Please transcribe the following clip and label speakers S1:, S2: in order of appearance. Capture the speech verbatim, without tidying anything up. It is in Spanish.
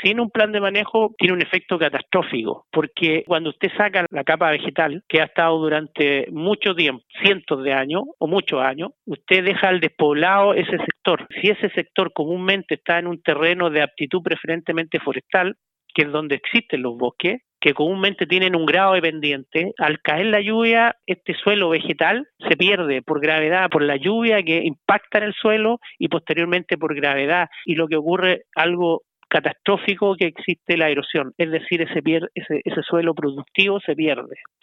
S1: sin un plan de manejo tiene un efecto catastrófico, porque cuando usted saca la capa vegetal, que ha estado durante mucho tiempo, cientos de años o muchos años, usted deja al despoblado ese sector. Si ese sector comúnmente está en un terreno de aptitud preferentemente forestal, que es donde existen los bosques, que comúnmente tienen un grado de pendiente, al caer la lluvia, este suelo vegetal se pierde por gravedad, por la lluvia que impacta en el suelo y posteriormente por gravedad. Y lo que ocurre, algo catastrófico, que existe la erosión, es decir, ese, pier- ese, ese suelo productivo se pierde.